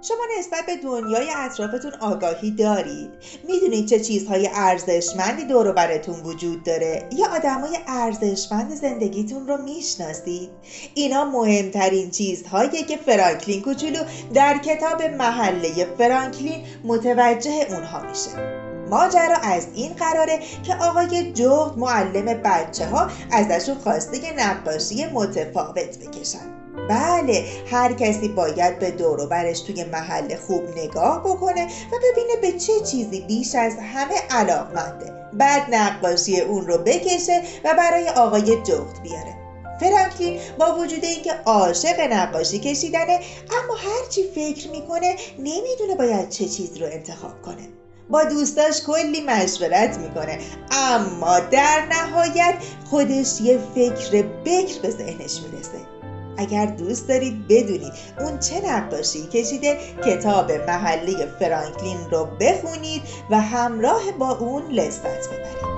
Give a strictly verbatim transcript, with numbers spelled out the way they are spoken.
شما نسبت به دنیای اطرافتون آگاهی دارید؟ میدونید چه چیزهای ارزشمندی دور و براتون وجود داره؟ یا آدمای ارزشمند زندگیتون رو میشناسید؟ اینا مهمترین چیزهاییه که فرانکلین کوچولو در کتاب محله فرانکلین متوجه اونها میشه. ماجرا از این قراره که آقای جغد معلم بچه ها ازشون خواسته یه نقاشی متفاوت بکشن. بله، هر کسی باید به دور و برش توی محل خوب نگاه بکنه و ببینه به چه چیزی بیش از همه علاقمنده، بعد نقاشی اون رو بکشه و برای آقای جغد بیاره. فرانکلین با وجود اینکه عاشق نقاشی کشیدنه، اما هرچی فکر میکنه نمیدونه باید چه چیز رو انتخاب کنه. با دوستاش کلی مشورت میکنه، اما در نهایت خودش یه فکر بکر به ذهنش میرسه. اگر دوست دارید بدونید اون چه نقاشی کشیده، کتاب محله فرانکلین رو بخونید و همراه با اون لذت ببرید.